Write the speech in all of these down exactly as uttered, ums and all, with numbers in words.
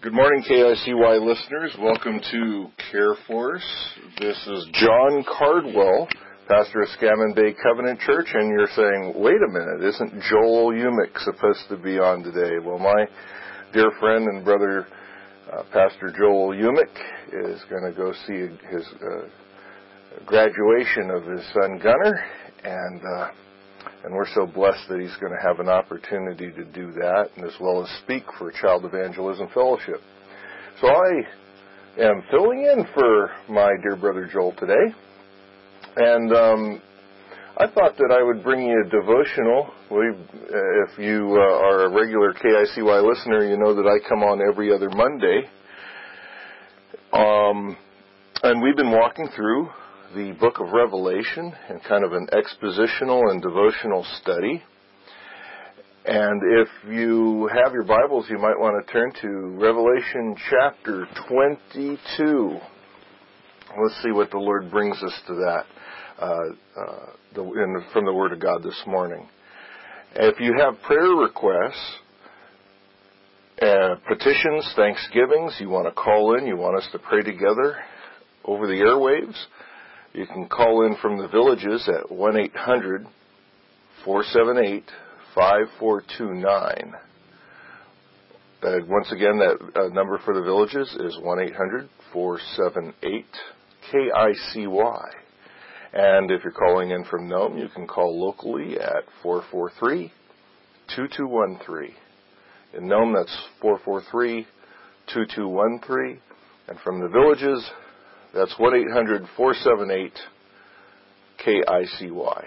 Good morning, K I C Y listeners. Welcome to CareForce. This is John Cardwell, pastor of Scammon Bay Covenant Church, and you're saying, wait a minute, isn't Joel Umick supposed to be on today? Well, my dear friend and brother, uh, Pastor Joel Umick, is going to go see his uh, graduation of his son Gunnar, and uh, and we're so blessed that he's going to have an opportunity to do that, and as well as speak for Child Evangelism Fellowship. So I am filling in for my dear brother Joel today, and um, I thought that I would bring you a devotional. We've, if you uh, are a regular K I C Y listener, you know that I come on every other Monday, um, and we've been walking through the book of Revelation in kind of an expositional and devotional study. And if you have your Bibles, you might want to turn to Revelation chapter twenty-two. Let's see what the Lord brings us to that uh, uh, the, in, from the Word of God this morning. If you have prayer requests, uh, petitions, thanksgivings, you want to call in, you want us to pray together over the airwaves, you can call in from the villages at one eight hundred, four seven eight, five four two nine. Uh, once again, that uh, number for the villages is one eight hundred, four seven eight, K I C Y. And if you're calling in from Nome, you can call locally at four four three, two two one three. In Nome, that's four four three, two two one three. And from the villages, that's one eight hundred, four seven eight, K I C Y.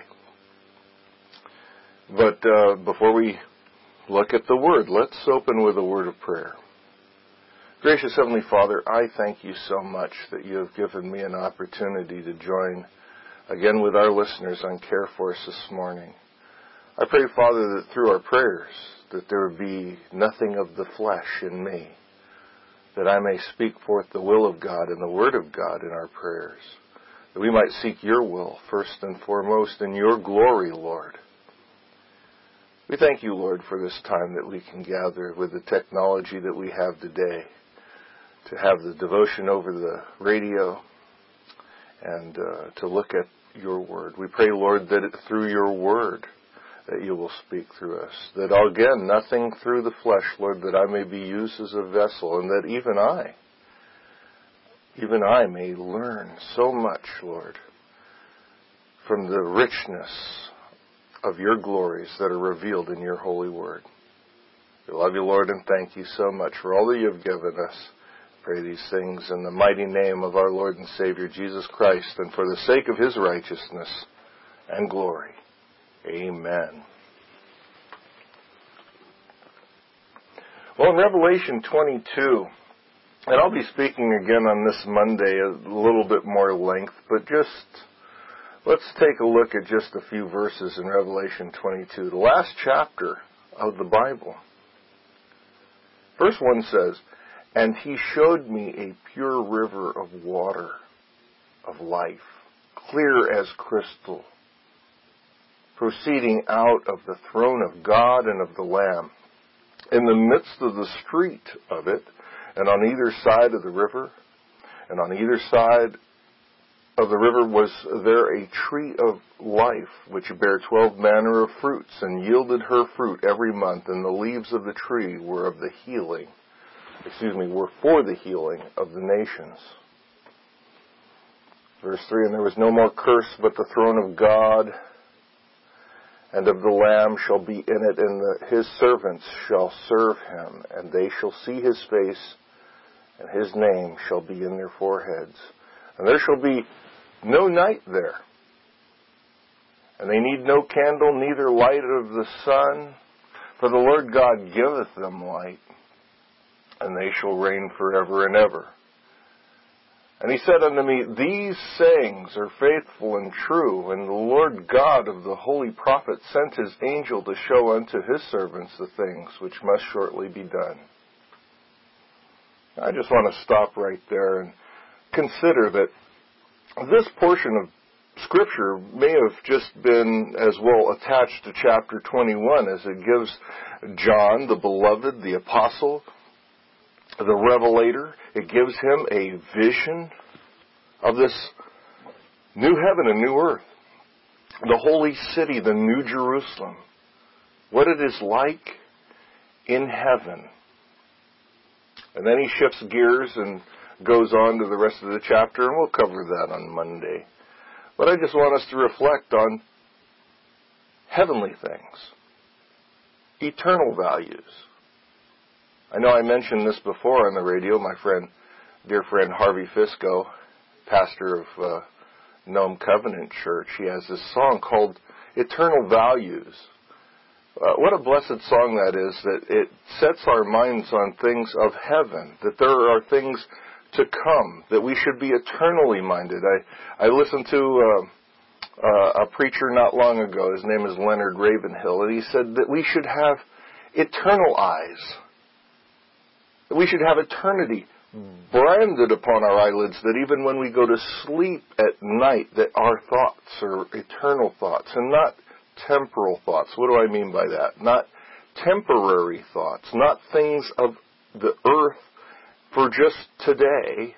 But uh, before we look at the Word, let's open with a word of prayer. Gracious Heavenly Father, I thank you so much that you have given me an opportunity to join again with our listeners on CareForce this morning. I pray, Father, that through our prayers, that there would be nothing of the flesh in me, that I may speak forth the will of God and the Word of God in our prayers, that we might seek your will first and foremost in your glory, Lord. We thank you, Lord, for this time that we can gather with the technology that we have today, to have the devotion over the radio and uh, to look at your Word. We pray, Lord, that it, through your Word, that you will speak through us. That, again, nothing through the flesh, Lord, that I may be used as a vessel, and that even I, even I may learn so much, Lord, from the richness of your glories that are revealed in your holy word. We love you, Lord, and thank you so much for all that you have given us. Pray these things in the mighty name of our Lord and Savior, Jesus Christ, and for the sake of his righteousness and glory. Amen. Well, in Revelation twenty-two, and I'll be speaking again on this Monday a little bit more length, but just let's take a look at just a few verses in Revelation twenty-two, the last chapter of the Bible. Verse one says, "And he showed me a pure river of water of life, clear as crystal, proceeding out of the throne of God and of the Lamb. In the midst of the street of it, and on either side of the river, and on either side of the river was there a tree of life, which bare twelve manner of fruits, and yielded her fruit every month, and the leaves of the tree were of the healing, excuse me, were for the healing of the nations." Verse three, "And there was no more curse, but the throne of God and of the Lamb shall be in it, and the, his servants shall serve him, and they shall see his face, and his name shall be in their foreheads. And there shall be no night there. And they need no candle, neither light of the sun, for the Lord God giveth them light, and they shall reign forever and ever. And he said unto me, These sayings are faithful and true, and the Lord God of the holy prophets sent his angel to show unto his servants the things which must shortly be done." I just want to stop right there and consider that this portion of Scripture may have just been as well attached to chapter twenty-one, as it gives John, the beloved, the apostle, the revelator. It gives him a vision of this new heaven and new earth, the holy city, the new Jerusalem, what it is like in heaven. And then he shifts gears and goes on to the rest of the chapter, and we'll cover that on Monday. But I just want us to reflect on heavenly things, eternal values. I know I mentioned this before on the radio. My friend, dear friend Harvey Fisco, pastor of uh, Nome Covenant Church, he has this song called Eternal Values. Uh, what a blessed song that is, that it sets our minds on things of heaven, that there are things to come, that we should be eternally minded. I, I listened to uh, uh, a preacher not long ago. His name is Leonard Ravenhill, and he said that we should have eternal eyes, that we should have eternity branded upon our eyelids, that even when we go to sleep at night, that our thoughts are eternal thoughts and not temporal thoughts. What do I mean by that? Not temporary thoughts, not things of the earth for just today,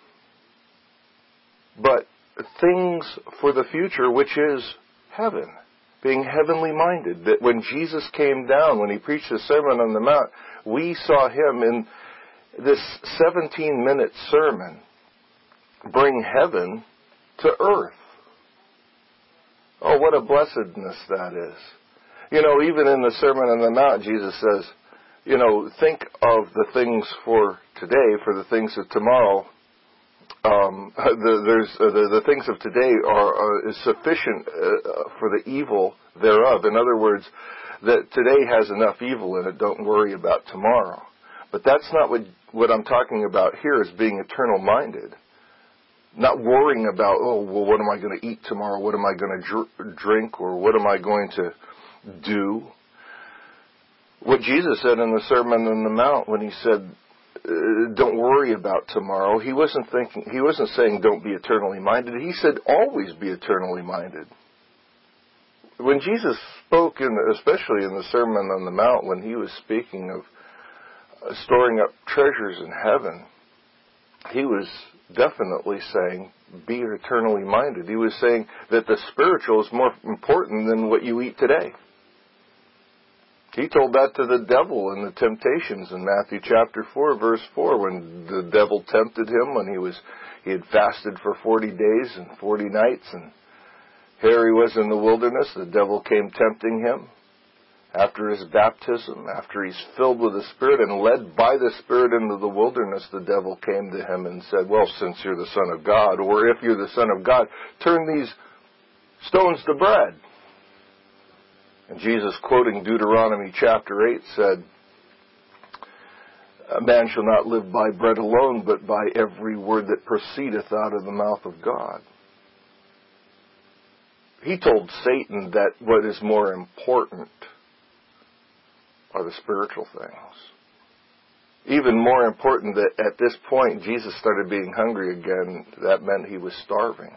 but things for the future, which is heaven, being heavenly minded. That when Jesus came down, when he preached the Sermon on the Mount, we saw him in this seventeen-minute sermon bring heaven to earth. Oh, what a blessedness that is. You know, even in the Sermon on the Mount, Jesus says, you know, think of the things for today, for the things of tomorrow. Um, the, there's uh, the, the things of today are uh, is sufficient uh, for the evil thereof. In other words, that today has enough evil in it. Don't worry about tomorrow. But that's not what what I'm talking about here. Is being eternal minded. Not worrying about, oh, well, what am I going to eat tomorrow? What am I going to dr- drink? Or what am I going to do? What Jesus said in the Sermon on the Mount when he said, uh, don't worry about tomorrow, he wasn't thinking, he wasn't saying don't be eternally minded. He said always be eternally minded. When Jesus spoke, in, especially in the Sermon on the Mount, when he was speaking of uh, storing up treasures in heaven, he was definitely saying, be eternally minded. He was saying that the spiritual is more important than what you eat today. He told that to the devil in the temptations in Matthew chapter four, verse four, when the devil tempted him when he was he had fasted for forty days and forty nights, and here he was in the wilderness. The devil came tempting him. After his baptism, after he's filled with the Spirit and led by the Spirit into the wilderness, the devil came to him and said, well, since you're the Son of God, or if you're the Son of God, turn these stones to bread. And Jesus, quoting Deuteronomy chapter eight, said, a man shall not live by bread alone, but by every word that proceedeth out of the mouth of God. He told Satan that what is more important are the spiritual things. Even more important, that at this point Jesus started being hungry again. That meant he was starving.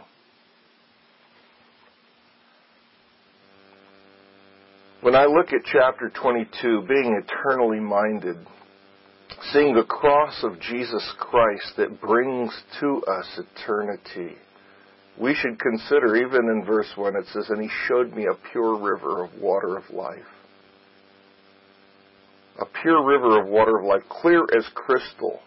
When I look at chapter twenty-two, being eternally minded, seeing the cross of Jesus Christ that brings to us eternity, we should consider, even in verse one, it says, and he showed me a pure river of water of life. A pure river of water of life, clear as crystal,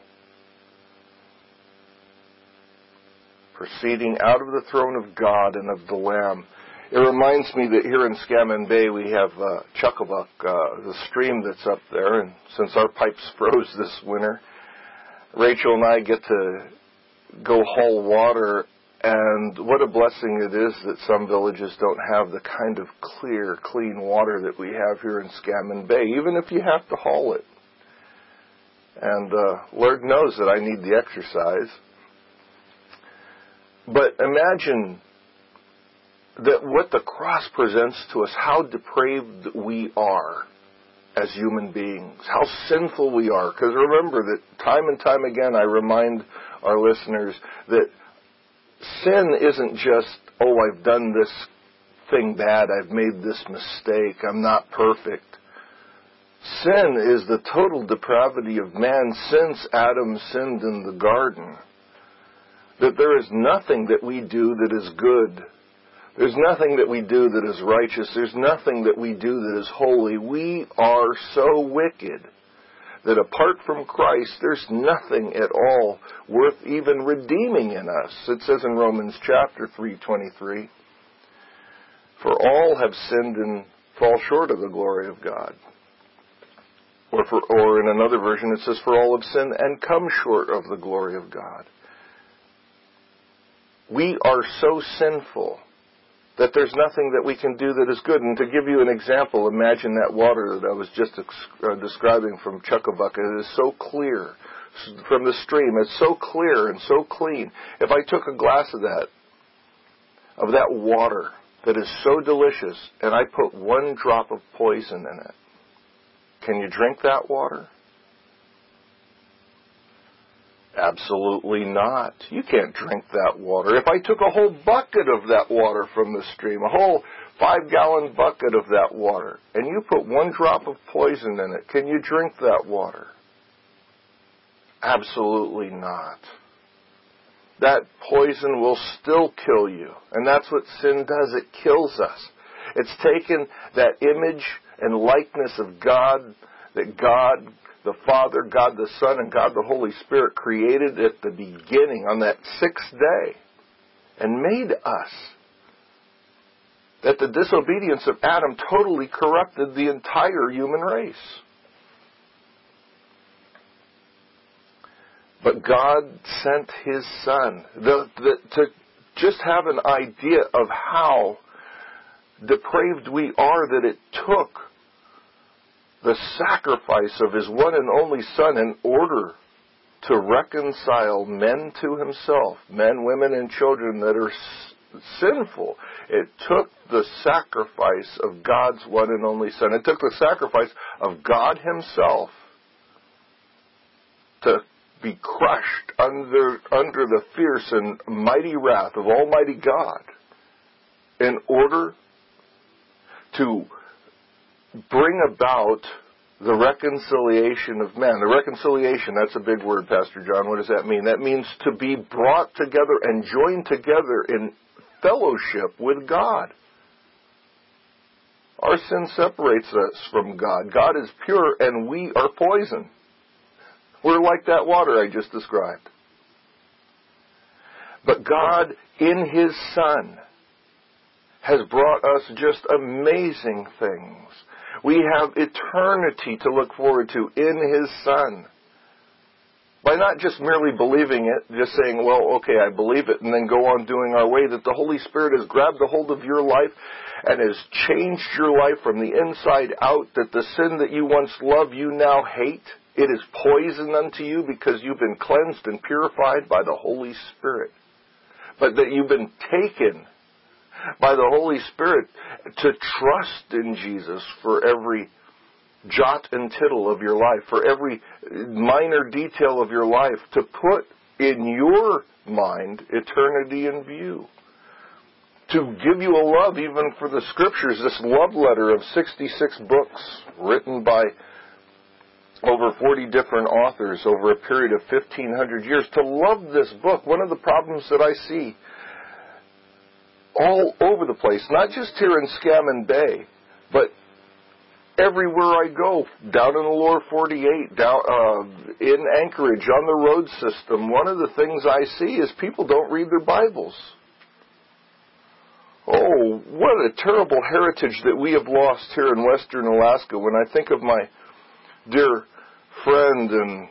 proceeding out of the throne of God and of the Lamb. It reminds me that here in Scammon Bay we have uh, Chuckabuck, uh, the stream that's up there, and since our pipes froze this winter, Rachel and I get to go haul water. And what a blessing it is that some villages don't have the kind of clear, clean water that we have here in Scammon Bay, even if you have to haul it. And uh, Lord knows that I need the exercise. But imagine that what the cross presents to us, how depraved we are as human beings, how sinful we are. Because remember that time and time again I remind our listeners that sin isn't just, oh, I've done this thing bad, I've made this mistake, I'm not perfect. Sin is the total depravity of man since Adam sinned in the garden. That there is nothing that we do that is good. There's nothing that we do that is righteous. There's nothing that we do that is holy. We are so wicked that apart from Christ, there's nothing at all worth even redeeming in us. It says in Romans chapter three twenty-three, "For all have sinned and fall short of the glory of God." Or, for, or in another version it says, "For all have sinned and come short of the glory of God." We are so sinful that there's nothing that we can do that is good. And to give you an example, imagine that water that I was just uh, describing from Chuckabuck. It is so clear from the stream. It's so clear and so clean. If I took a glass of that, of that water that is so delicious, and I put one drop of poison in it, can you drink that water? Absolutely not. You can't drink that water. If I took a whole bucket of that water from the stream, a whole five-gallon bucket of that water, and you put one drop of poison in it, can you drink that water? Absolutely not. That poison will still kill you. And that's what sin does. It kills us. It's taken that image and likeness of God, that God the Father, God the Son, and God the Holy Spirit created at the beginning on that sixth day and made us. That the disobedience of Adam totally corrupted the entire human race. But God sent His Son. The, the, to just have an idea of how depraved we are, that it took the sacrifice of His one and only Son in order to reconcile men to Himself, men, women, and children that are s- sinful. It took the sacrifice of God's one and only Son. It took the sacrifice of God Himself to be crushed under, under the fierce and mighty wrath of Almighty God in order to bring about the reconciliation of men. The reconciliation, that's a big word, Pastor John. What does that mean? That means to be brought together and joined together in fellowship with God. Our sin separates us from God. God is pure and we are poison. We're like that water I just described. But God, in His Son, has brought us just amazing things. We have eternity to look forward to in His Son. By not just merely believing it, just saying, well, okay, I believe it, and then go on doing our way, that the Holy Spirit has grabbed a hold of your life and has changed your life from the inside out, that the sin that you once loved, you now hate. It is poison unto you because you've been cleansed and purified by the Holy Spirit. But that you've been taken by the Holy Spirit to trust in Jesus for every jot and tittle of your life, for every minor detail of your life, to put in your mind eternity in view. To give you a love even for the Scriptures, this love letter of sixty-six books written by over forty different authors over a period of fifteen hundred years. To love this book, one of the problems that I see all over the place, not just here in Scammon Bay, but everywhere I go, down in the lower forty-eight, down uh, in Anchorage, on the road system, one of the things I see is people don't read their Bibles. Oh, what a terrible heritage that we have lost here in western Alaska. When I think of my dear friend and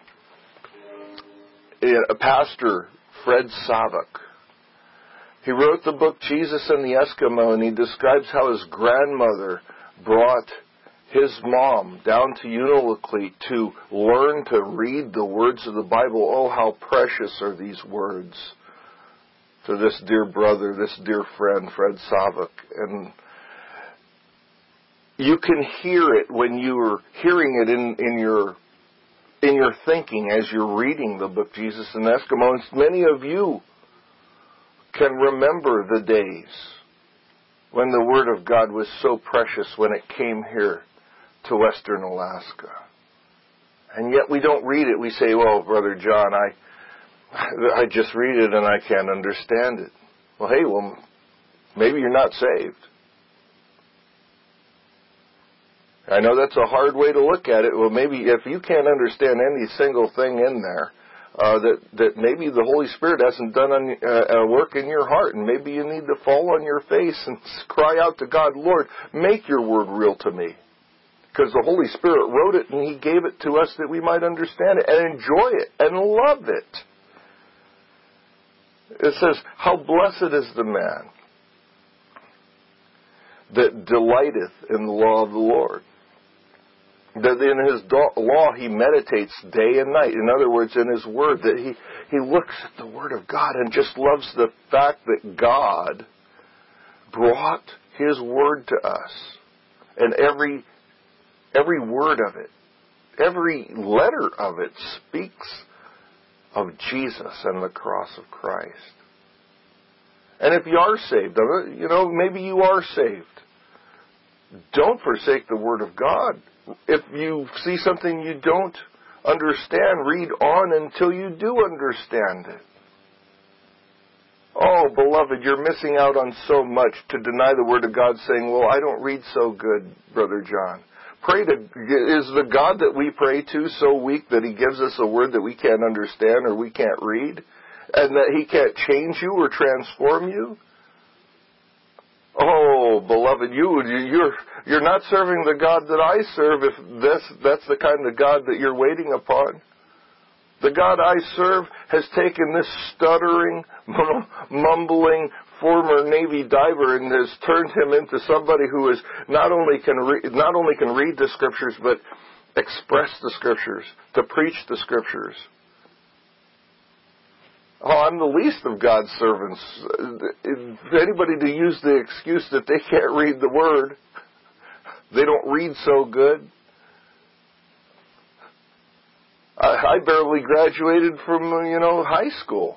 a pastor, Fred Savak, he wrote the book Jesus and the Eskimo, and he describes how his grandmother brought his mom down to Unalakleet to learn to read the words of the Bible. Oh, how precious are these words to this dear brother, this dear friend, Fred Savak. And you can hear it when you're hearing it in, in your in your thinking as you're reading the book Jesus and the Eskimo. And many of you can remember the days when the Word of God was so precious when it came here to western Alaska. And yet we don't read it. We say, well, Brother John, I, I just read it and I can't understand it. Well, hey, well, maybe you're not saved. I know that's a hard way to look at it. Well, maybe if you can't understand any single thing in there, uh, that, that maybe the Holy Spirit hasn't done on, uh, a work in your heart, and maybe you need to fall on your face and cry out to God, Lord, make your word real to me. Because the Holy Spirit wrote it and He gave it to us that we might understand it and enjoy it and love it. It says, how blessed is the man that delighteth in the law of the Lord. That in His law He meditates day and night. In other words, in His Word, that He, he looks at the Word of God and just loves the fact that God brought His Word to us. And every, every word of it, every letter of it speaks of Jesus and the cross of Christ. And if you are saved, you know, maybe you are saved. Don't forsake the Word of God. If you see something you don't understand, read on until you do understand it. Oh, beloved, you're missing out on so much to deny the Word of God, saying, well, I don't read so good, Brother John. Pray to, is the God that we pray to so weak that He gives us a word that we can't understand or we can't read? And that He can't change you or transform you? Oh, beloved, you, you're, you're not serving the God that I serve if this, that's the kind of God that you're waiting upon. The God I serve has taken this stuttering, mumbling former Navy diver and has turned him into somebody who is not only can re- not only can read the Scriptures, but express the Scriptures, to preach the Scriptures. Oh, I'm the least of God's servants. If anybody to use the excuse that they can't read the Word, they don't read so good. I barely graduated from, you know, high school.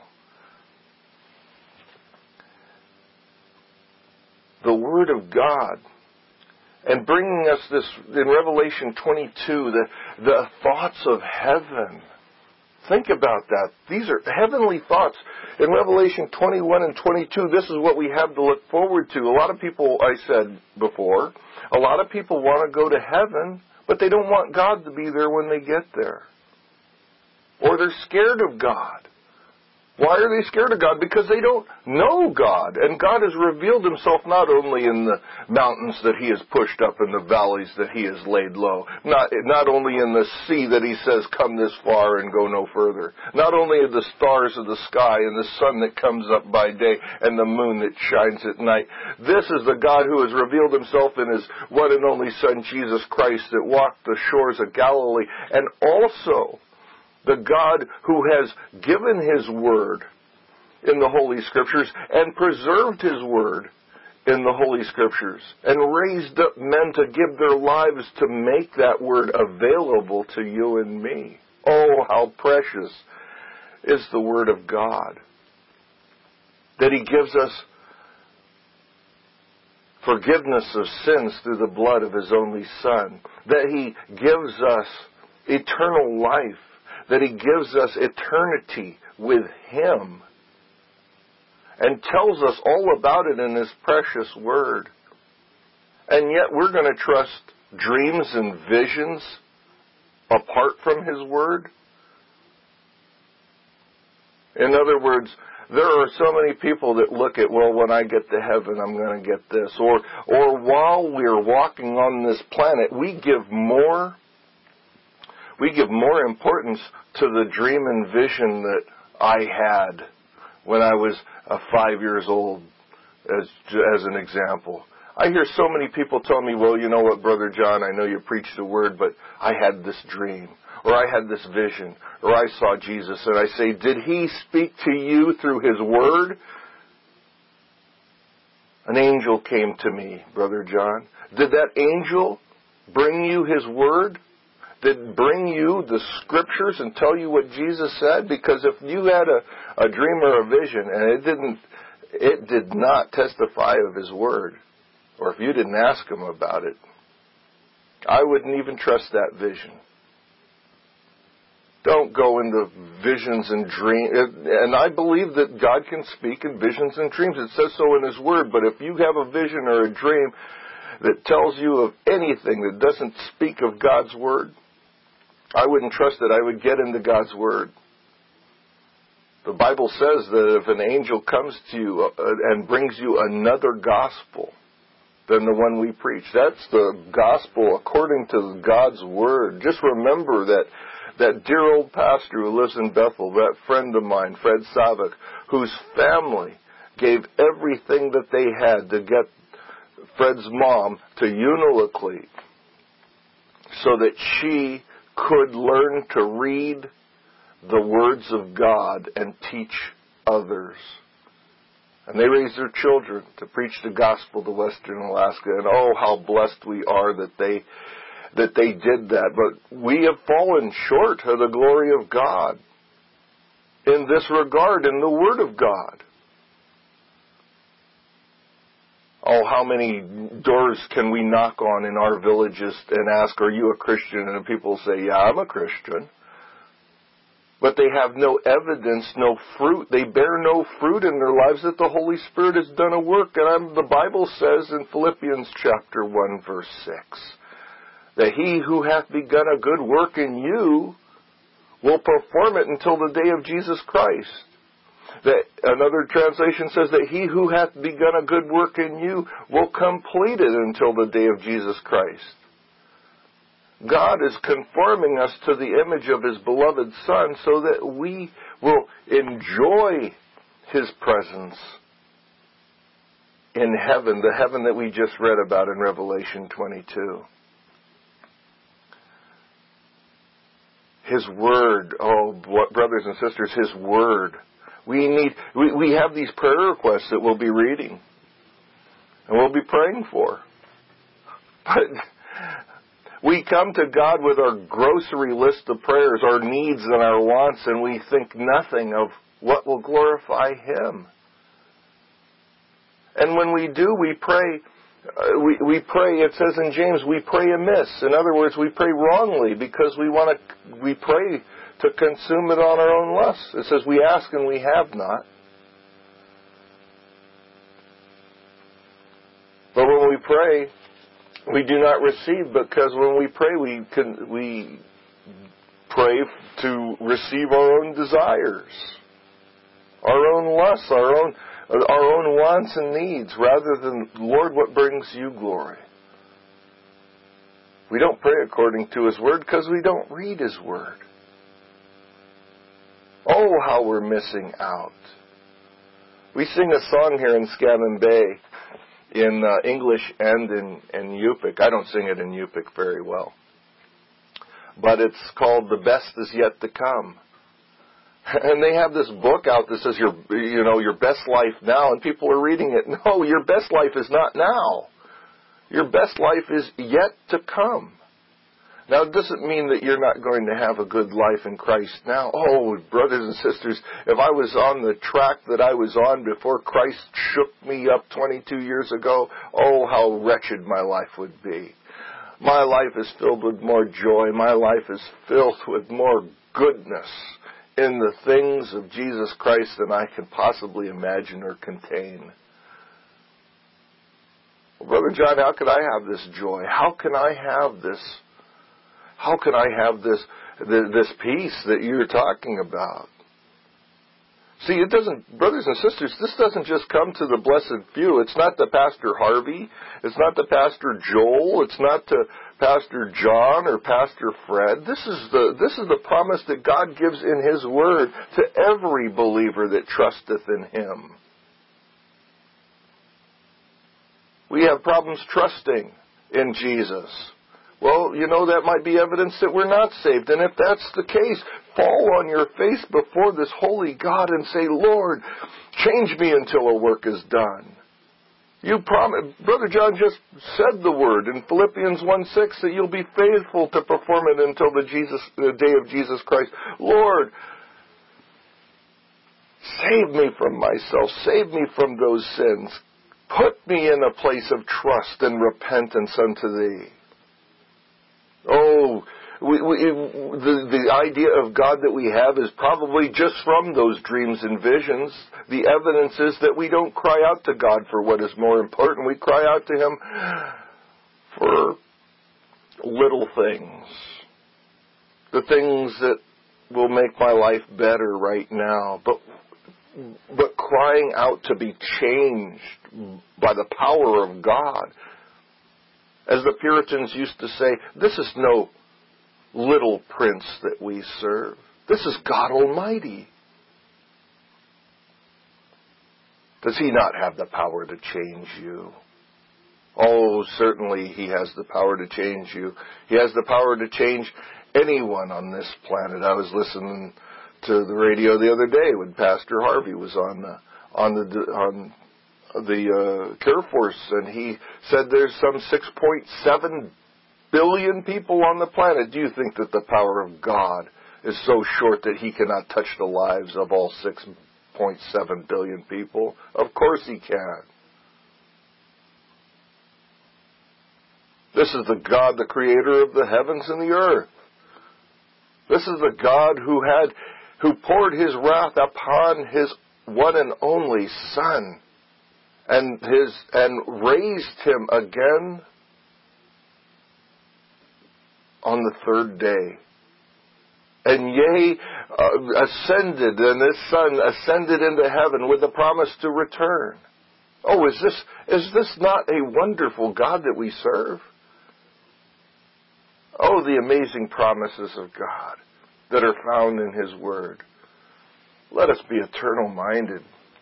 The Word of God. And bringing us this, in Revelation twenty-two, the, the thoughts of heaven. Think about that. These are heavenly thoughts. In Revelation twenty-one and twenty-two, this is what we have to look forward to. A lot of people, I said before, a lot of people want to go to heaven, but they don't want God to be there when they get there. Or they're scared of God. Why are they scared of God? Because they don't know God. And God has revealed Himself not only in the mountains that He has pushed up and the valleys that He has laid low. Not, not only in the sea that He says, come this far and go no further. Not only in the stars of the sky and the sun that comes up by day and the moon that shines at night. This is the God who has revealed Himself in His one and only Son, Jesus Christ, that walked the shores of Galilee. And also the God who has given His Word in the Holy Scriptures and preserved His Word in the Holy Scriptures and raised up men to give their lives to make that Word available to you and me. Oh, how precious is the Word of God. That He gives us forgiveness of sins through the blood of His only Son. That He gives us eternal life. That He gives us eternity with Him and tells us all about it in His precious Word. And yet we're going to trust dreams and visions apart from His Word? In other words, there are so many people that look at, well, when I get to heaven, I'm going to get this. Or, or while we're walking on this planet, we give more We give more importance to the dream and vision that I had when I was uh, five years old, as as an example. I hear so many people tell me, well, you know what, Brother John, I know you preach the Word, but I had this dream, or I had this vision, or I saw Jesus. And I say, did He speak to you through His Word? An angel came to me, Brother John. Did that angel bring you His Word? Did bring you the Scriptures and tell you what Jesus said? Because if you had a, a dream or a vision and it didn't, it did not testify of His Word, or if you didn't ask Him about it, I wouldn't even trust that vision. Don't go into visions and dreams. And I believe that God can speak in visions and dreams. It says so in His Word. But if you have a vision or a dream that tells you of anything that doesn't speak of God's Word, I wouldn't trust it. I would get into God's Word. The Bible says that if an angel comes to you and brings you another gospel than the one we preach, that's the gospel according to God's Word. Just remember that that dear old pastor who lives in Bethel, that friend of mine, Fred Savick, whose family gave everything that they had to get Fred's mom to Unalakleet so that she could learn to read the words of God and teach others. And they raised their children to preach the gospel to Western Alaska. And oh, how blessed we are that they that they did that. But we have fallen short of the glory of God in this regard, in the Word of God. Oh, how many doors can we knock on in our villages and ask, are you a Christian? And people say, yeah, I'm a Christian. But they have no evidence, no fruit. They bear no fruit in their lives that the Holy Spirit has done a work. And I'm, the Bible says in Philippians chapter one, verse six, that he who hath begun a good work in you will perform it until the day of Jesus Christ. That another translation says that he who hath begun a good work in you will complete it until the day of Jesus Christ. God is conforming us to the image of His beloved Son so that we will enjoy His presence in heaven, the heaven that we just read about in Revelation twenty-two. His Word, oh, brothers and sisters, His Word. We need, we, we have these prayer requests that we'll be reading and we'll be praying for. But we come to God with our grocery list of prayers, our needs and our wants, and we think nothing of what will glorify Him. And when we do, we pray, uh, we, we pray, it says in James, we pray amiss. In other words, we pray wrongly because we want to, we pray to consume it on our own lusts. It says we ask and we have not. But when we pray, we do not receive, because when we pray, we can, we pray to receive our own desires, our own lusts, our own our own wants and needs, rather than, Lord, what brings you glory. We don't pray according to His Word because we don't read His Word. Oh, how we're missing out. We sing a song here in Scammon Bay in uh, English and in, in Yupik. I don't sing it in Yupik very well. But it's called The Best Is Yet to Come. And they have this book out that says, your, you know, your best life now, and people are reading it. No, your best life is not now. Your best life is yet to come. Now, it doesn't mean that you're not going to have a good life in Christ now. Oh, brothers and sisters, if I was on the track that I was on before Christ shook me up twenty-two years ago, oh, how wretched my life would be. My life is filled with more joy. My life is filled with more goodness in the things of Jesus Christ than I can possibly imagine or contain. Well, Brother John, how can I have this joy? How can I have this? How can I have this this peace that you're talking about? See, it doesn't, brothers and sisters, this doesn't just come to the blessed few. It's not to Pastor Harvey. It's not to Pastor Joel. It's not to Pastor John or Pastor Fred. This is the this is the promise that God gives in His Word to every believer that trusteth in Him. We have problems trusting in Jesus. Well, you know, that might be evidence that we're not saved. And if that's the case, fall on your face before this holy God and say, Lord, change me until a work is done. You promise, Brother John just said the word in Philippians one six that you'll be faithful to perform it until the, Jesus, the day of Jesus Christ. Lord, save me from myself. Save me from those sins. Put me in a place of trust and repentance unto Thee. Oh, we, we, the, the idea of God that we have is probably just from those dreams and visions. The evidence is that we don't cry out to God for what is more important. We cry out to Him for little things. The things that will make my life better right now. But, but crying out to be changed by the power of God. As the Puritans used to say, this is no little prince that we serve. This is God Almighty. Does He not have the power to change you? Oh, certainly He has the power to change you. He has the power to change anyone on this planet. I was listening to the radio the other day when Pastor Harvey was on the on the on the uh, Care Force, and he said there's some six point seven billion people on the planet. Do you think that the power of God is so short that He cannot touch the lives of all six point seven billion people? Of course He can. This is the God, the creator of the heavens and the earth. This is the God who had, who poured His wrath upon His one and only Son, and his and raised Him again on the third day. And yea, uh, ascended, and this Son ascended into heaven with the promise to return. Oh, is this is this not a wonderful God that we serve? Oh, the amazing promises of God that are found in His Word. Let us be eternal-minded.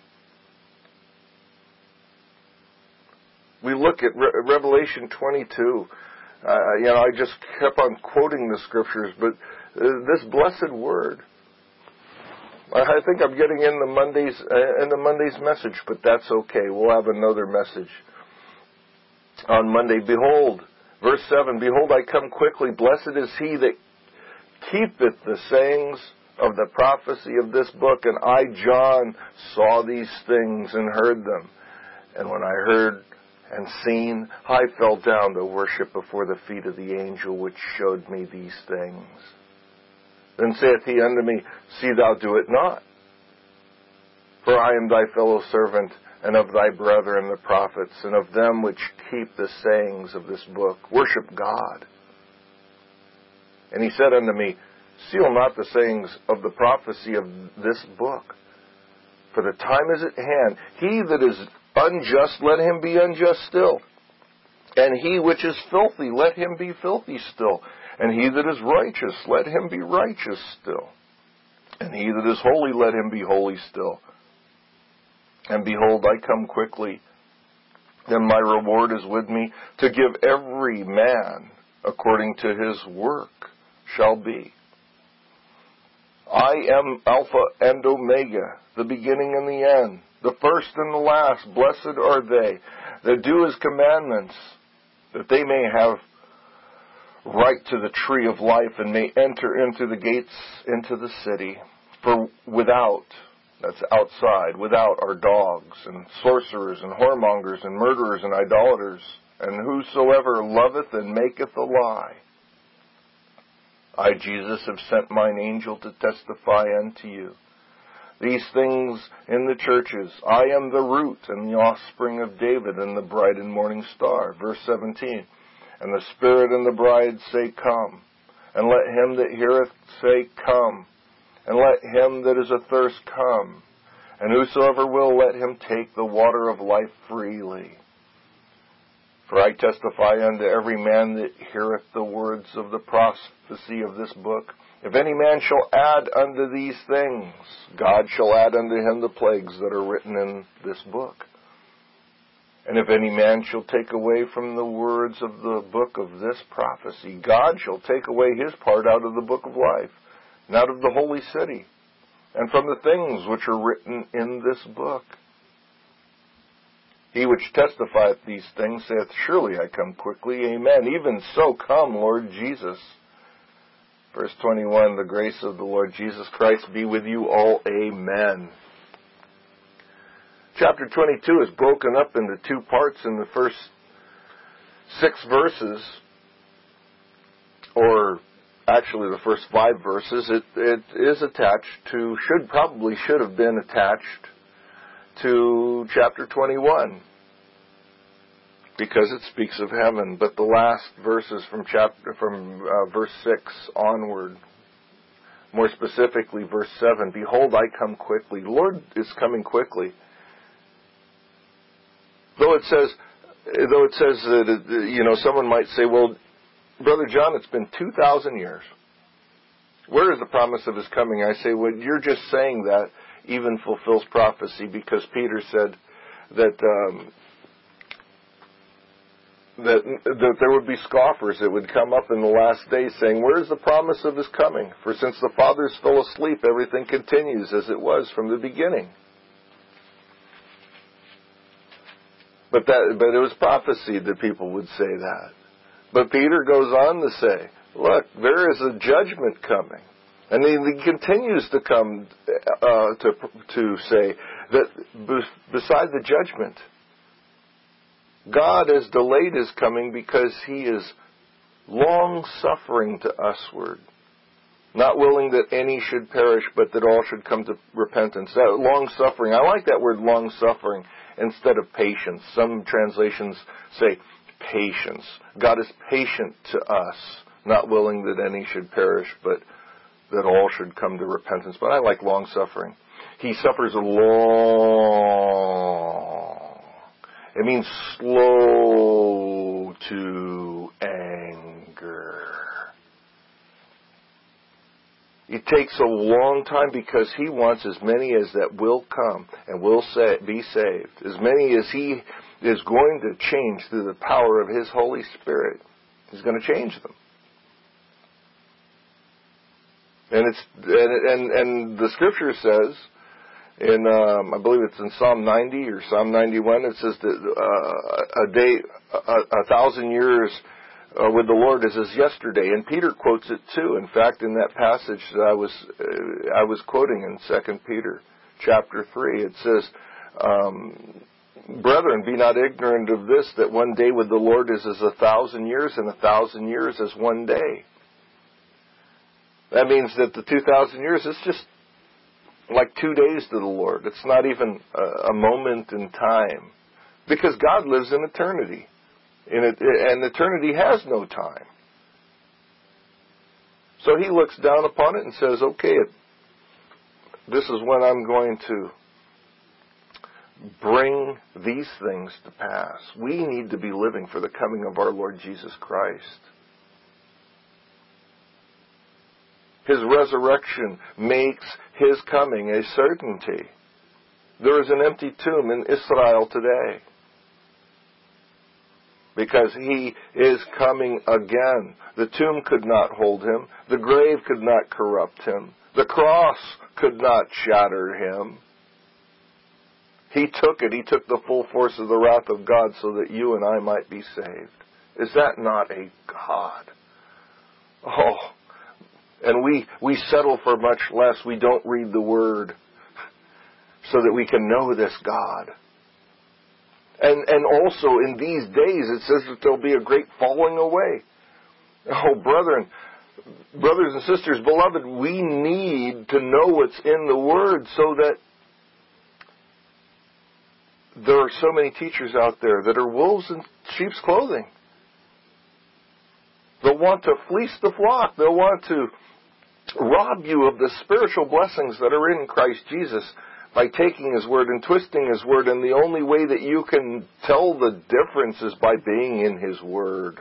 We look at Re- Revelation twenty-two. Uh, you know, I just kept on quoting the scriptures, but uh, this blessed word. I think I'm getting in the Monday's uh, in the Monday's message, but that's okay. We'll have another message on Monday. Behold, verse seven. Behold, I come quickly. Blessed is he that keepeth the sayings of the prophecy of this book. And I, John, saw these things and heard them. And when I heard and seen, I fell down to worship before the feet of the angel which showed me these things. Then saith he unto me, See thou do it not. For I am thy fellow servant, and of thy brethren the prophets, and of them which keep the sayings of this book. Worship God. And he said unto me, Seal not the sayings of the prophecy of this book, for the time is at hand. He that is unjust, let him be unjust still. And he which is filthy, let him be filthy still. And he that is righteous, let him be righteous still. And he that is holy, let him be holy still. And behold, I come quickly, and my reward is with me, to give every man according to his work shall be. I am Alpha and Omega, the beginning and the end, the first and the last. Blessed are they that do His commandments, that they may have right to the tree of life and may enter into the gates into the city. For without, that's outside, without are dogs and sorcerers and whoremongers and murderers and idolaters, and whosoever loveth and maketh a lie. I, Jesus, have sent mine angel to testify unto you these things in the churches. I am the root and the offspring of David and the bright and morning star. Verse seventeen. And the Spirit and the bride say, Come. And let him that heareth say, Come. And let him that is athirst come. And whosoever will, let him take the water of life freely. For I testify unto every man that heareth the words of the prophecy of this book, if any man shall add unto these things, God shall add unto him the plagues that are written in this book. And if any man shall take away from the words of the book of this prophecy, God shall take away his part out of the book of life, and out of the holy city, and from the things which are written in this book. He which testifieth these things saith, Surely I come quickly. Amen. Even so come, Lord Jesus. Verse twenty-one, the grace of the Lord Jesus Christ be with you all. Amen. Chapter twenty-two is broken up into two parts in the first six verses. or actually the first five verses, it, it is attached to, should probably should have been attached to chapter twenty-one, because it speaks of heaven. But the last verses from chapter from uh, verse six onward, more specifically verse seven, behold, I come quickly. The Lord is coming quickly. Though it says, though it says that, you know, someone might say, well, Brother John, it's been two thousand years. Where is the promise of his coming? I say, well, you're just saying that even fulfills prophecy, because Peter said that um, that that there would be scoffers that would come up in the last days saying, where is the promise of his coming? For since the fathers fell asleep, everything continues as it was from the beginning. But that, but it was prophesied that people would say that. But Peter goes on to say, look, there is a judgment coming. And he, he continues to come uh, to to say that beside the judgment, God has delayed his coming because he is long-suffering to usward, not willing that any should perish, but that all should come to repentance. That long-suffering, I like that word long-suffering instead of patience. Some translations say patience. God is patient to us, not willing that any should perish, but that all should come to repentance. But I like long-suffering. He suffers a long. It means slow to anger. It takes a long time because he wants as many as that will come and will say, be saved. As many as he is going to change through the power of his Holy Spirit. He's going to change them. And it's and and, and the Scripture says in um, I believe it's in Psalm ninety or Psalm ninety-one. It says that uh, a day, a, a thousand years uh, with the Lord is as yesterday. And Peter quotes it too. In fact, in that passage that I was uh, I was quoting in Second Peter chapter three, it says, um, "Brethren, be not ignorant of this, that one day with the Lord is as a thousand years, and a thousand years as one day." That means that the two thousand years is just like two days to the Lord. It's not even a, a moment in time. Because God lives in eternity. In it, and eternity has no time. So he looks down upon it and says, okay, this is when I'm going to bring these things to pass. We need to be living for the coming of our Lord Jesus Christ. His resurrection makes his coming a certainty. There is an empty tomb in Israel today because he is coming again. The tomb could not hold him. The grave could not corrupt him. The cross could not shatter him. He took it. He took the full force of the wrath of God so that you and I might be saved. Is that not a God? Oh, and we, we settle for much less. We don't read the Word so that we can know this God. And and also in these days it says that there'll be a great falling away. Oh, brethren, brothers and sisters, beloved, we need to know what's in the Word so that there are so many teachers out there that are wolves in sheep's clothing. They'll want to fleece the flock. They'll want to rob you of the spiritual blessings that are in Christ Jesus by taking His Word and twisting His Word. And the only way that you can tell the difference is by being in His Word.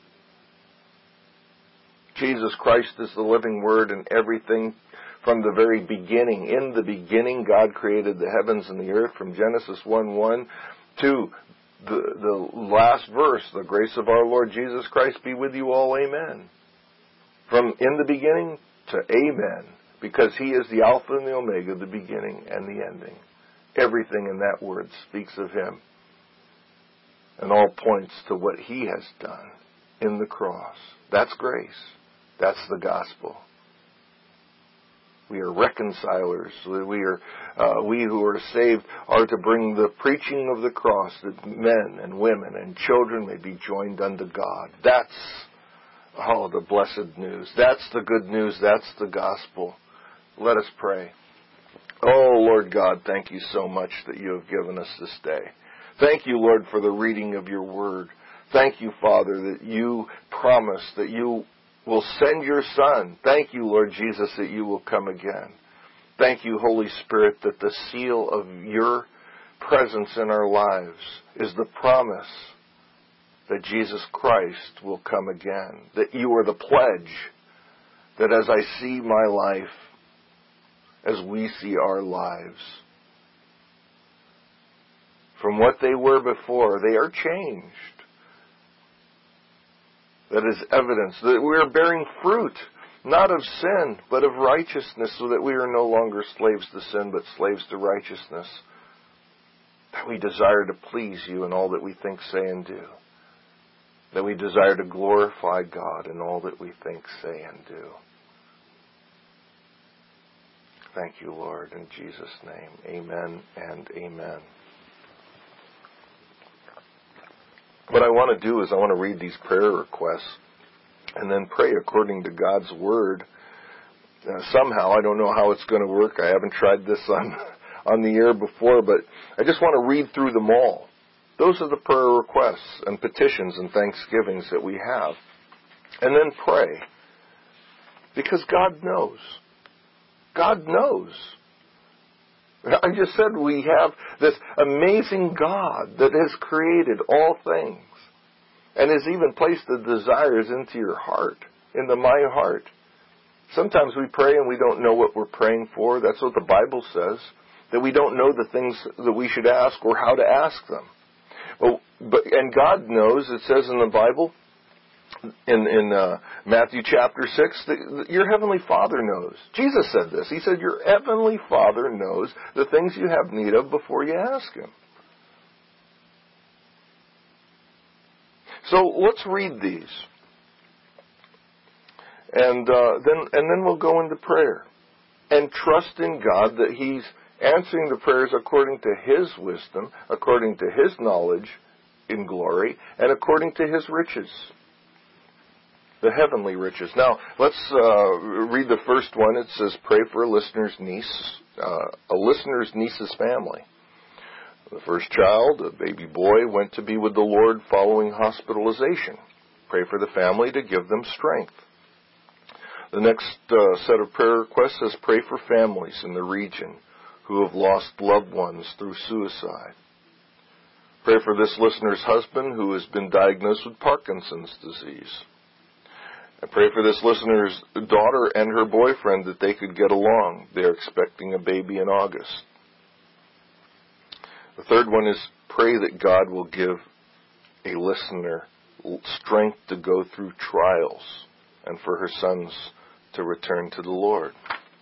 Jesus Christ is the living Word, and everything from the very beginning. In the beginning, God created the heavens and the earth, from Genesis one one to the, the last verse, the grace of our Lord Jesus Christ be with you all, amen. From in the beginning to amen, because He is the Alpha and the Omega, the beginning and the ending. Everything in that word speaks of Him, and all points to what He has done in the cross. That's grace. That's the gospel. We are reconcilers. We are, uh, we who are saved are to bring the preaching of the cross that men and women and children may be joined unto God. That's Oh, the blessed news. That's the good news. That's the gospel. Let us pray. Oh, Lord God, thank you so much that you have given us this day. Thank you, Lord, for the reading of your word. Thank you, Father, that you promise that you will send your Son. Thank you, Lord Jesus, that you will come again. Thank you, Holy Spirit, that the seal of your presence in our lives is the promise that Jesus Christ will come again. That you are the pledge that as I see my life, as we see our lives, from what they were before, they are changed. That is evidence that we are bearing fruit, not of sin, but of righteousness, so that we are no longer slaves to sin, but slaves to righteousness. That we desire to please you in all that we think, say, and do. That we desire to glorify God in all that we think, say, and do. Thank you, Lord, in Jesus' name. Amen and amen. What I want to do is I want to read these prayer requests and then pray according to God's Word. Uh, somehow, I don't know how it's going to work. I haven't tried this on, on the air before, but I just want to read through them all. Those are the prayer requests and petitions and thanksgivings that we have. And then pray. Because God knows. God knows. I just said we have this amazing God that has created all things and has even placed the desires into your heart, into my heart. Sometimes we pray and we don't know what we're praying for. That's what the Bible says, that we don't know the things that we should ask or how to ask them. But, but and God knows, it says in the Bible, in, in uh, Matthew chapter six, that your heavenly Father knows. Jesus said this. He said, your heavenly Father knows the things you have need of before you ask Him. So let's read these. And uh, then and then we'll go into prayer. And trust in God that He's answering the prayers according to His wisdom, according to His knowledge in glory, and according to His riches. The heavenly riches. Now, let's uh, read the first one. It says, pray for a listener's niece, uh, a listener's niece's family. The first child, a baby boy, went to be with the Lord following hospitalization. Pray for the family to give them strength. The next uh, set of prayer requests says, pray for families in the region who have lost loved ones through suicide. Pray for this listener's husband who has been diagnosed with Parkinson's disease. I pray for this listener's daughter and her boyfriend that they could get along. They're expecting a baby in August. The third one is pray that God will give a listener strength to go through trials and for her sons to return to the Lord.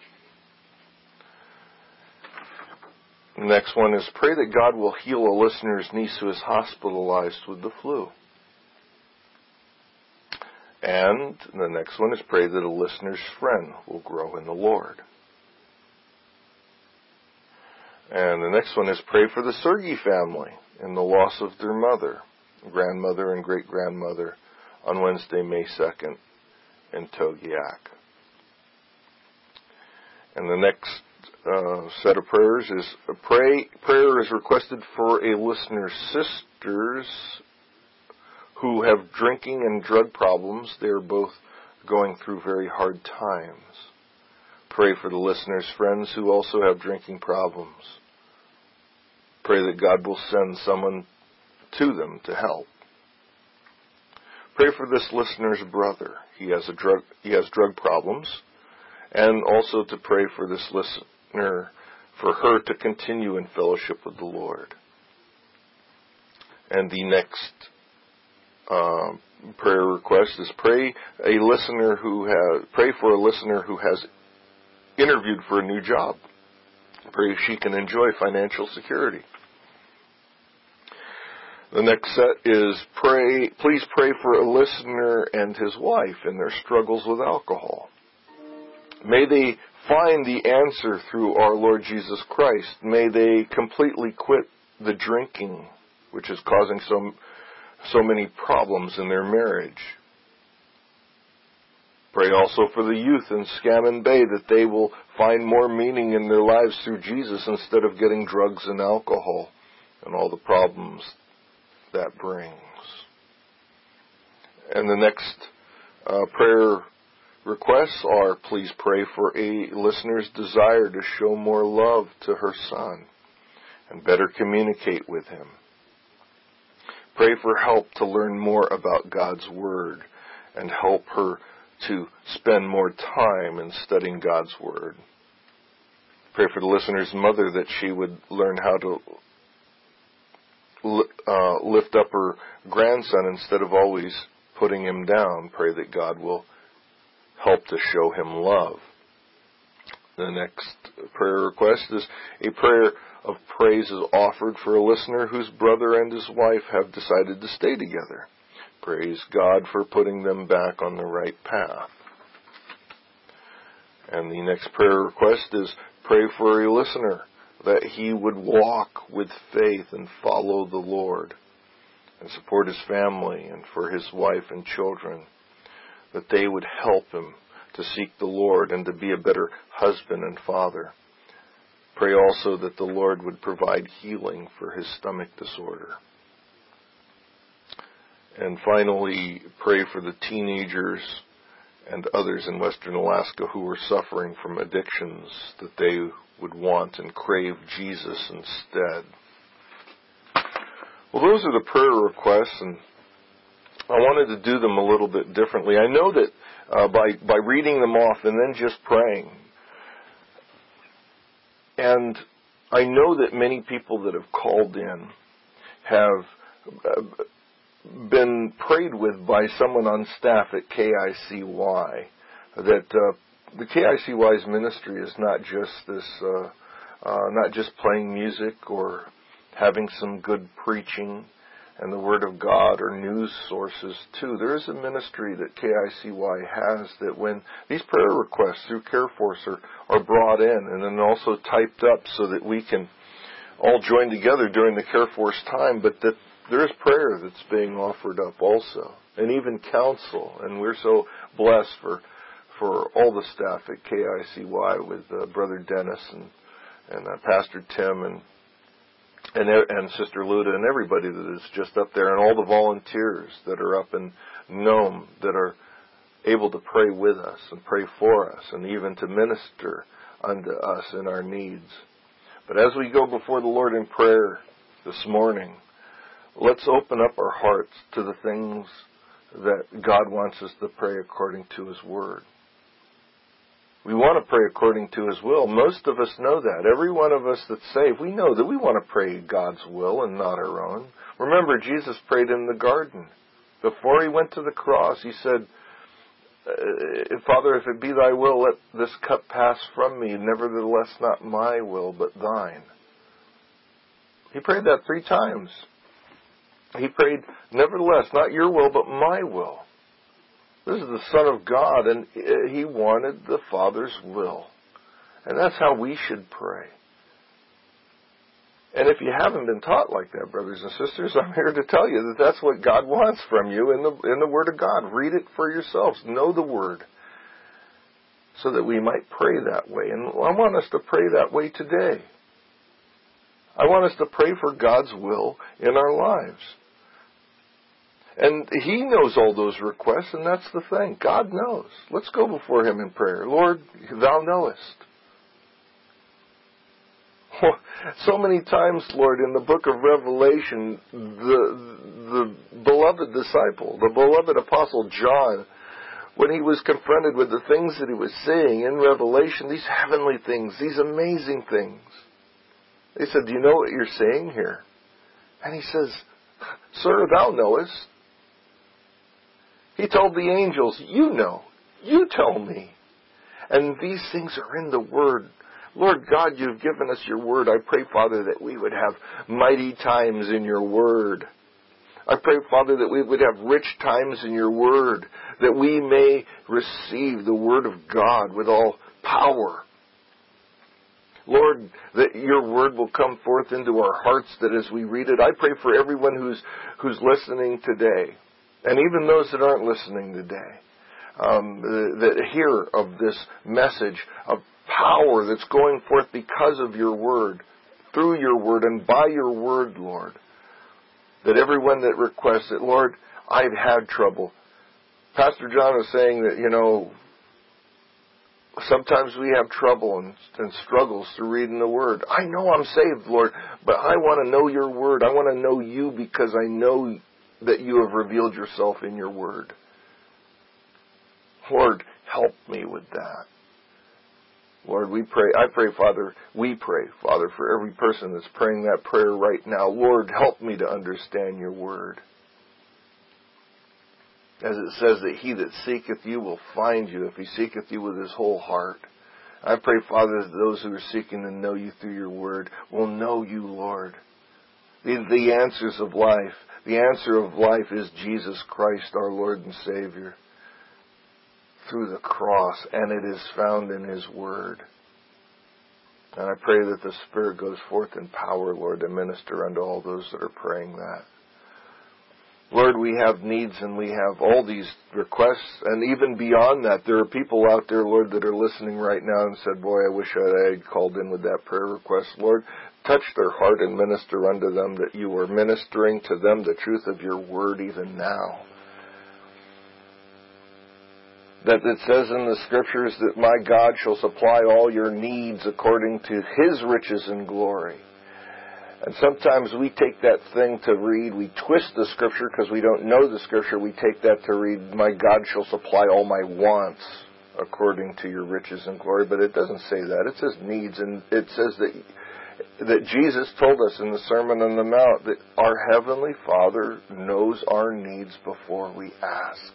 The next one is pray that God will heal a listener's niece who is hospitalized with the flu. And the next one is pray that a listener's friend will grow in the Lord. And the next one is pray for the Sergi family in the loss of their mother, grandmother and great-grandmother on Wednesday, May second in Togiak. And the next uh, set of prayers is a pray, prayer is requested for a listener's sisters who have drinking and drug problems. They are both going through very hard times. Pray for the listener's friends who also have drinking problems. Pray that God will send someone to them to help. Pray for this listener's brother. He has a drug, he has drug problems. And also to pray for this listener, for her to continue in fellowship with the Lord. And the next uh, prayer request is pray a listener who has pray for a listener who has interviewed for a new job. Pray she can enjoy financial security. The next set is pray. Please pray for a listener and his wife in their struggles with alcohol. May they find the answer through our Lord Jesus Christ. May they completely quit the drinking, which is causing so, so many problems in their marriage. Pray also for the youth in Scammon Bay that they will find more meaning in their lives through Jesus instead of getting drugs and alcohol and all the problems that brings. And the next uh, prayer requests are, please pray for a listener's desire to show more love to her son and better communicate with him. Pray for help to learn more about God's Word and help her to spend more time in studying God's Word. Pray for the listener's mother that she would learn how to uh, lift up her grandson instead of always putting him down. Pray that God will help to show him love. The next prayer request is a prayer of praise is offered for a listener whose brother and his wife have decided to stay together. Praise God for putting them back on the right path. And the next prayer request is pray for a listener that he would walk with faith and follow the Lord and support his family and for his wife and children, that they would help him to seek the Lord and to be a better husband and father. Pray also that the Lord would provide healing for his stomach disorder. And finally, pray for the teenagers and others in Western Alaska who are suffering from addictions, that they would want and crave Jesus instead. Well, those are the prayer requests, and I wanted to do them a little bit differently. I know that uh, by, by reading them off and then just praying, and I know that many people that have called in have uh, been prayed with by someone on staff at K I C Y, that uh, the K I C Y's ministry is not just this, uh, uh, not just playing music or having some good preaching and the Word of God or news sources too. There is a ministry that K I C Y has that when these prayer requests through CareForce are, are brought in and then also typed up so that we can all join together during the CareForce time, but that there is prayer that's being offered up also, and even counsel. And we're so blessed for for all the staff at K I C Y with uh, Brother Dennis and and uh, Pastor Tim and and and Sister Luda and everybody that is just up there, and all the volunteers that are up in Nome that are able to pray with us and pray for us and even to minister unto us in our needs. But as we go before the Lord in prayer this morning, let's open up our hearts to the things that God wants us to pray according to His Word. We want to pray according to His will. Most of us know that. Every one of us that's saved, we know that we want to pray God's will and not our own. Remember, Jesus prayed in the garden. Before He went to the cross, He said, Father, if it be Thy will, let this cup pass from me. Nevertheless, not my will, but Thine. He prayed that three times. He prayed, nevertheless, not your will, but my will. This is the Son of God, and He wanted the Father's will. And that's how we should pray. And if you haven't been taught like that, brothers and sisters, I'm here to tell you that that's what God wants from you in the in the Word of God. Read it for yourselves. Know the Word so that we might pray that way. And I want us to pray that way today. I want us to pray for God's will in our lives. And He knows all those requests, and that's the thing. God knows. Let's go before Him in prayer. Lord, Thou knowest. So many times, Lord, in the book of Revelation, the, the beloved disciple, the beloved apostle John, when he was confronted with the things that he was seeing in Revelation, these heavenly things, these amazing things, they said, do you know what you're seeing here? And he says, Sir, Thou knowest. He told the angels, you know, you tell me. And these things are in the Word. Lord God, You've given us Your Word. I pray, Father, that we would have mighty times in Your Word. I pray, Father, that we would have rich times in Your Word, that we may receive the Word of God with all power. Lord, that Your Word will come forth into our hearts, that as we read it, I pray for everyone who's who's listening today, and even those that aren't listening today. um, that hear of this message of power that's going forth because of your word, through your word and by your word, Lord. That everyone that requests it, Lord, I've had trouble. Pastor John was saying that, you know, sometimes we have trouble and, and struggles through reading the Word. I know I'm saved, Lord, but I want to know your Word. I want to know you because I know that you have revealed yourself in your Word. Lord, help me with that. Lord, we pray, I pray, Father, we pray, Father, for every person that's praying that prayer right now. Lord, help me to understand your Word. As it says that he that seeketh you will find you if he seeketh you with his whole heart. I pray, Father, that those who are seeking to know you through your word will know you, Lord. The, the answers of life, the answer of life is Jesus Christ, our Lord and Savior, through the cross, and it is found in his word. And I pray that the Spirit goes forth in power, Lord, to minister unto all those that are praying that. Lord, we have needs and we have all these requests, and even beyond that, there are people out there, Lord, that are listening right now and said, boy, I wish I had called in with that prayer request. Lord, touch their heart and minister unto them that you are ministering to them the truth of your word even now. That it says in the scriptures that my God shall supply all your needs according to his riches and glory. And sometimes we take that thing to read, we twist the scripture because we don't know the scripture, we take that to read, my God shall supply all my wants according to your riches and glory. But it doesn't say that. It says needs, and it says that that Jesus told us in the Sermon on the Mount that our Heavenly Father knows our needs before we ask.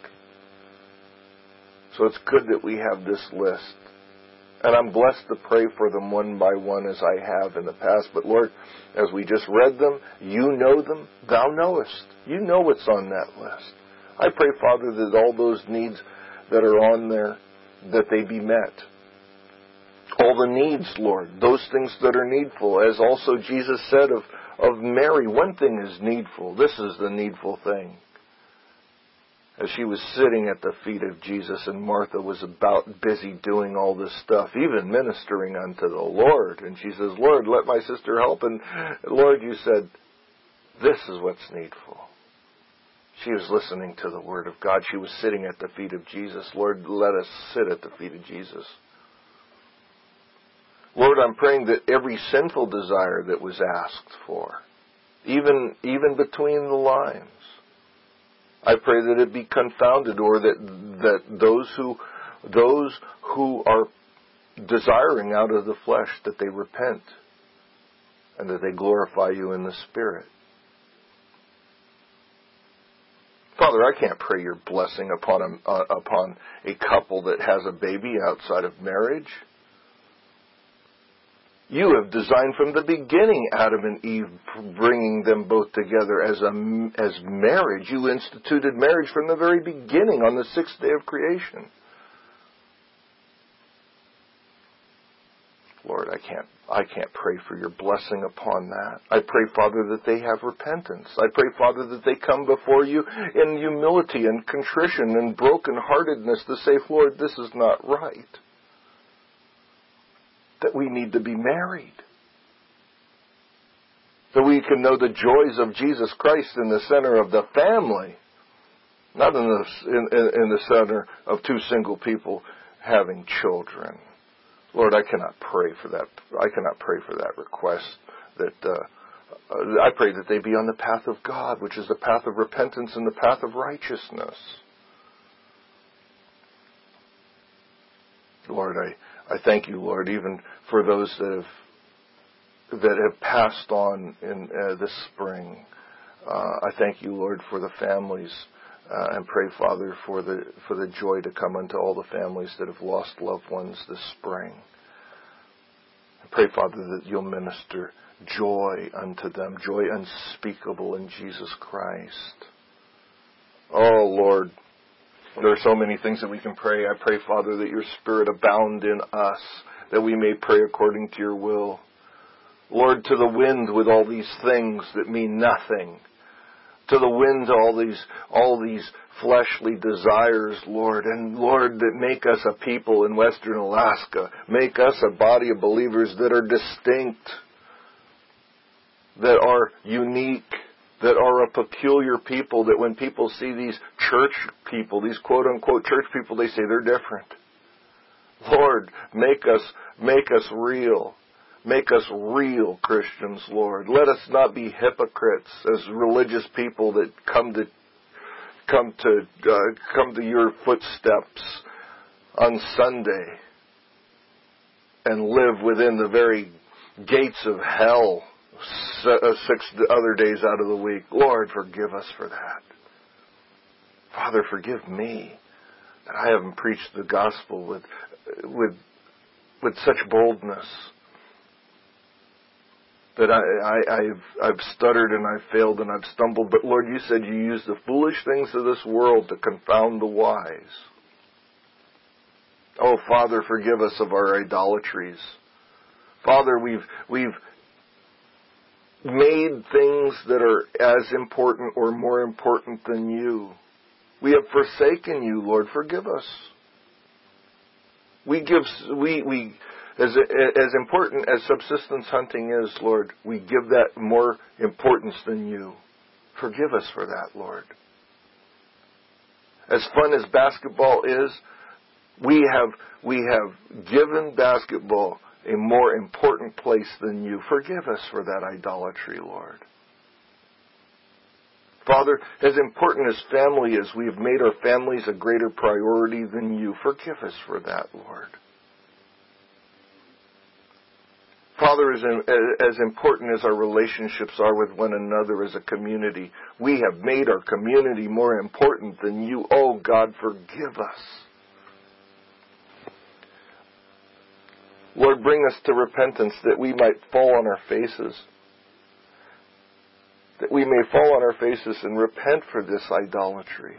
So it's good that we have this list. And I'm blessed to pray for them one by one as I have in the past. But Lord, as we just read them, you know them, thou knowest. You know what's on that list. I pray, Father, that all those needs that are on there, that they be met. All the needs, Lord, those things that are needful. As also Jesus said of, of Mary, one thing is needful. This is the needful thing. As she was sitting at the feet of Jesus and Martha was about busy doing all this stuff, even ministering unto the Lord. And she says, Lord, let my sister help. And Lord, you said, this is what's needful. She was listening to the word of God. She was sitting at the feet of Jesus. Lord, let us sit at the feet of Jesus. Lord, I'm praying that every sinful desire that was asked for, even, even between the lines, I pray that it be confounded, or that that those who those who are desiring out of the flesh, that they repent and that they glorify you in the Spirit. Father, I can't pray your blessing upon a, uh, upon a couple that has a baby outside of marriage. You have designed from the beginning Adam and Eve, bringing them both together as a, as marriage. You instituted marriage from the very beginning on the sixth day of creation. Lord, I can't, I can't pray for your blessing upon that. I pray, Father, that they have repentance. I pray, Father, that they come before you in humility and contrition and brokenheartedness to say, Lord, this is not right. That we need to be married. So we can know the joys of Jesus Christ in the center of the family. Not in the, in, in the center of two single people having children. Lord, I cannot pray for that. I cannot pray for that request. That uh, I pray that they be on the path of God, which is the path of repentance and the path of righteousness. Lord, I I thank you, Lord, even for those that have that have passed on in uh, this spring. Uh, I thank you, Lord, for the families, uh, and pray, Father, for the for the joy to come unto all the families that have lost loved ones this spring. I pray, Father, that you'll minister joy unto them, joy unspeakable in Jesus Christ. Oh, Lord. There are so many things that we can pray. I pray, Father, that your Spirit abound in us, that we may pray according to your will. Lord, to the wind with all these things that mean nothing. to the wind, to all these, all these fleshly desires, Lord. And Lord, that make us a people in Western Alaska. Make us a body of believers that are distinct, that are unique, that are a peculiar people, that when people see these church people, these quote-unquote church people, they say they're different. Lord, make us, make us real. Make us real Christians, Lord. Let us not be hypocrites as religious people that come to come to uh, come to your footsteps on Sunday and live within the very gates of hell six other days out of the week. Lord, forgive us for that. Father, forgive me that I haven't preached the gospel with with with such boldness, that I, I, I've, I've stuttered and I've failed and I've stumbled. But Lord, you said you use the foolish things of this world to confound the wise. Oh, Father, forgive us of our idolatries. Father, we've, we've made things that are as important or more important than you. We have forsaken you, Lord. Forgive us. We give, we, we, As, as important as subsistence hunting is, Lord, we give that more importance than you. Forgive us for that, Lord. As fun as basketball is, we have, we have given basketball a more important place than you. Forgive us for that idolatry, Lord. Father, as important as family is, we have made our families a greater priority than you. Forgive us for that, Lord. Father, as, as important as our relationships are with one another as a community, we have made our community more important than you. Oh, God, forgive us. Lord, bring us to repentance that we might fall on our faces. That we may fall on our faces and repent for this idolatry.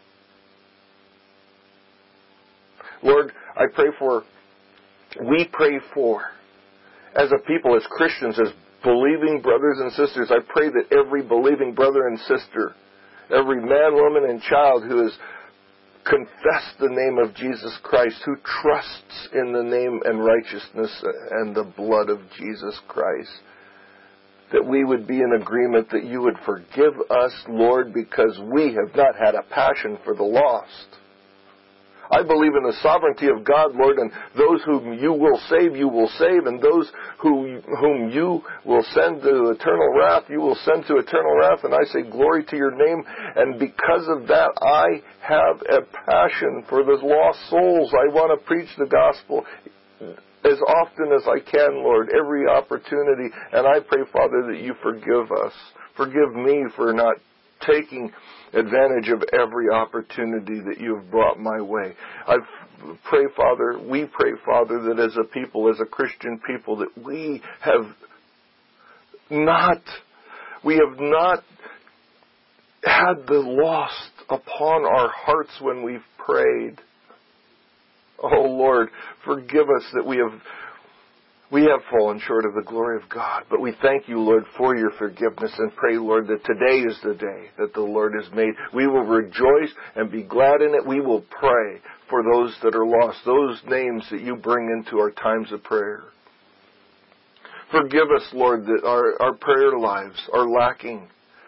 Lord, I pray for, we pray for, as a people, as Christians, as believing brothers and sisters, I pray that every believing brother and sister, every man, woman, and child who has confessed the name of Jesus Christ, who trusts in the name and righteousness and the blood of Jesus Christ, that we would be in agreement that you would forgive us, Lord, because we have not had a passion for the lost. I believe in the sovereignty of God, Lord, and those whom you will save, you will save, and those who, whom you will send to eternal wrath, you will send to eternal wrath, and I say glory to your name, and because of that, I have a passion for the lost souls. I want to preach the gospel as often as I can, Lord, every opportunity, and I pray, Father, that you forgive us. Forgive me for not taking advantage of every opportunity that you have brought my way. I pray, Father, we pray, Father, that as a people, as a Christian people, that we have not, we have not had the lost upon our hearts when we've prayed. Oh, Lord, forgive us that we have We have fallen short of the glory of God, but we thank you, Lord, for your forgiveness and pray, Lord, that today is the day that the Lord has made. We will rejoice and be glad in it. We will pray for those that are lost, those names that you bring into our times of prayer. Forgive us, Lord, that our, our prayer lives are lacking.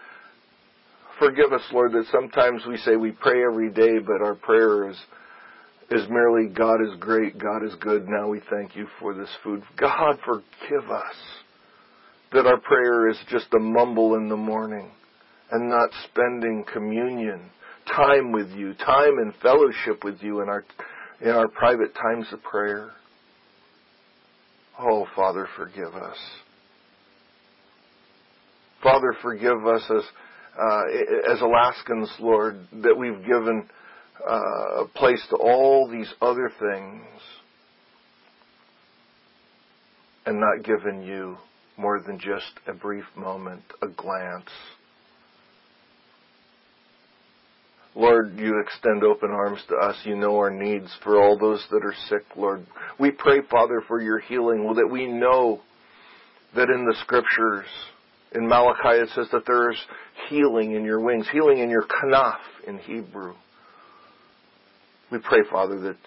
Forgive us, Lord, that sometimes we say we pray every day, but our prayer is is merely, God is great, God is good, now we thank you for this food. God, forgive us that our prayer is just a mumble in the morning and not spending communion, time with you, time in fellowship with you in our, in our private times of prayer. Oh, Father, forgive us. Father, forgive us as, uh, as Alaskans, Lord, that we've given Uh, place to all these other things and not given you more than just a brief moment, a glance. Lord, you extend open arms to us. You know our needs for all those that are sick, Lord. We pray, Father, for your healing, that we know that in the Scriptures, In Malachi it says that there's healing in your wings, healing in your kanaf in Hebrew. We pray, Father, that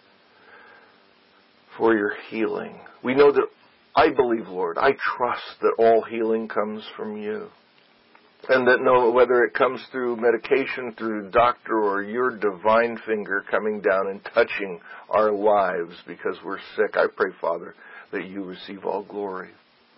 for your healing. We know that, I believe, Lord, I trust that all healing comes from you. And that no, whether it comes through medication, through doctor, or your divine finger coming down and touching our lives because we're sick, I pray, Father, that you receive all glory.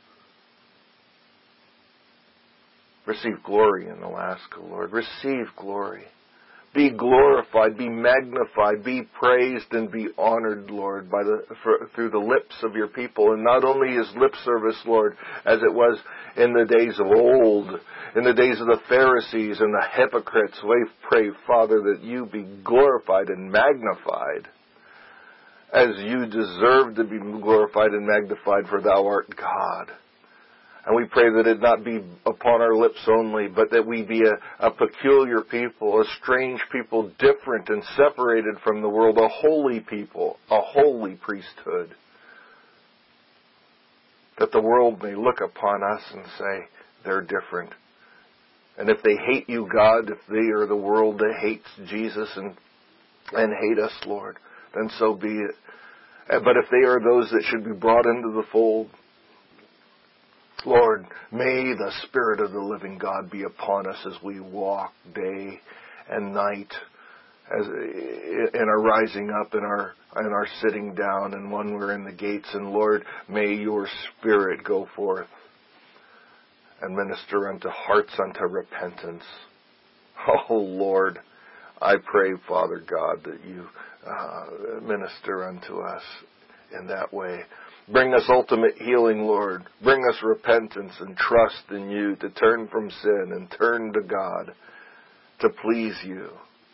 Receive glory in Alaska, Lord. Receive glory. Be glorified, be magnified, be praised, and be honored, Lord, by the for, through the lips of your people. And not only is lip service, Lord, as it was in the days of old, in the days of the Pharisees and the hypocrites. We pray, Father, that you be glorified and magnified as you deserve to be glorified and magnified, for thou art God. And we pray that it not be upon our lips only, but that we be a, a peculiar people, a strange people, different and separated from the world, a holy people, a holy priesthood. That the world may look upon us and say, they're different. And if they hate you, God, if they are the world that hates Jesus and, and hate us, Lord, then so be it. But if they are those that should be brought into the fold, Lord, may the Spirit of the living God be upon us as we walk day and night, as in our rising up, in our in our sitting down, and when we're in the gates. And Lord, may your Spirit go forth and minister unto hearts unto repentance. Oh Lord, I pray, Father God, that you uh, minister unto us in that way. Bring us ultimate healing, Lord. Bring us repentance and trust in you to turn from sin and turn to God to please you.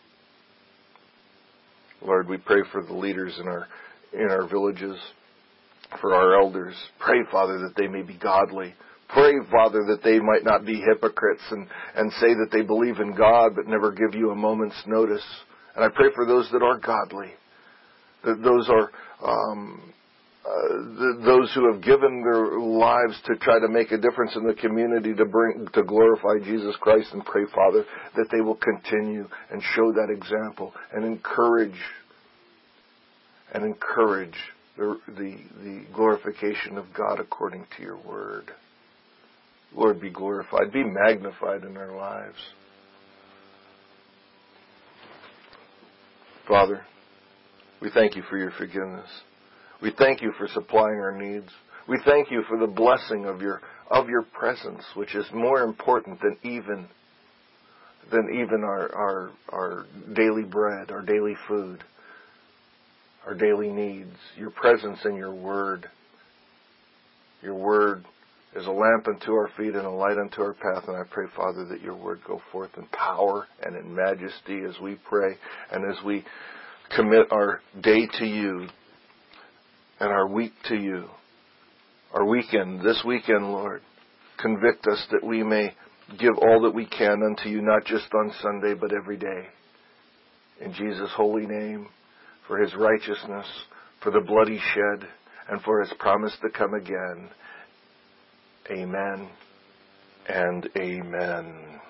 Lord, we pray for the leaders in our in our villages, for our elders. Pray, Father, that they may be godly. Pray, Father, that they might not be hypocrites and, and say that they believe in God but never give you a moment's notice. And I pray for those that are godly, that those are um, uh, those who have given their lives to try to make a difference in the community, to bring to glorify Jesus Christ. And pray, Father, that they will continue and show that example and encourage and encourage the the, the glorification of God according to your word. Lord, be glorified, be magnified in our lives. Father, we thank you for your forgiveness. We thank you for supplying our needs. We thank you for the blessing of your of your presence, which is more important than even than even our our, our daily bread, our daily food, our daily needs. Your presence and your word. Your word is a lamp unto our feet and a light unto our path. And I pray, Father, that your word go forth in power and in majesty as we pray and as we commit our day to you and our week to you. Our weekend, this weekend, Lord, convict us that we may give all that we can unto you, not just on Sunday, but every day. In Jesus' holy name, for his righteousness, for the blood he shed, and for his promise to come again. Amen and amen.